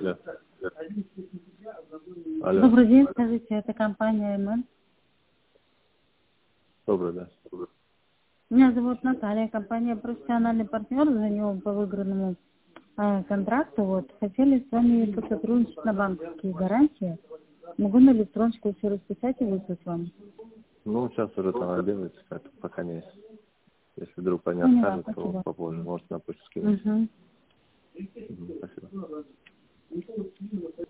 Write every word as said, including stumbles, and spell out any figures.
Да. Алло. Добрый день, скажите, это компания эм эн? Добрый, да. Меня зовут Наталья, компания «Профессиональный партнер», звоню по выигранному э, контракту. Вот, хотели с вами посотрудничать на банковские гарантии. Могу на электроночку все расписать и выслать вам? Ну, сейчас уже там обедать, поэтому пока не. Если вдруг они Поняла, откажут, то спасибо. попозже, может, на почту скинуть. Угу. Мгм, спасибо.